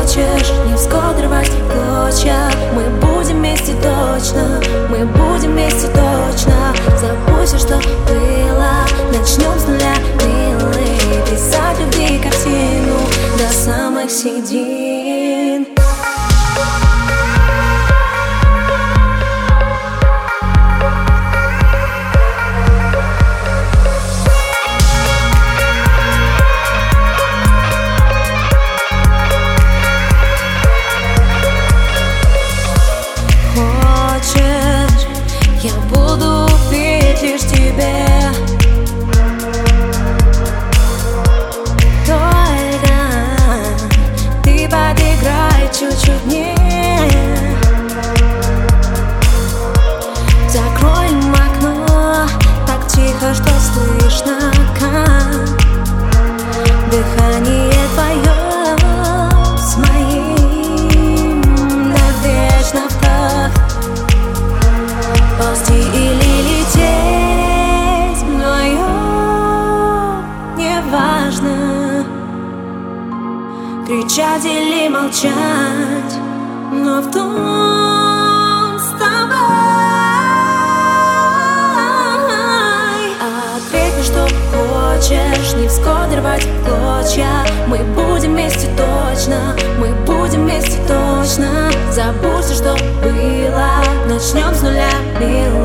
хочешь, не всгод рвать в клочья. Мы будем вместе точно, мы будем вместе точно. Забудь все, что было, начнем с нуля, милый. Писать любви картину до самых середин. Я буду петь лишь тебе, только ты подыграй чуть-чуть мне. Закроем окно так тихо, что слышно, как дыхание твое с моим навечно в такт. Ползти или лететь вдвоем, неважно. Кричать или молчать, но в том с тобой. Ответь мне, что хочешь, не всгод рвать в клочья. Мы будем вместе точно, мы будем вместе точно. Забудь все, что было, начнем с нуля, милый.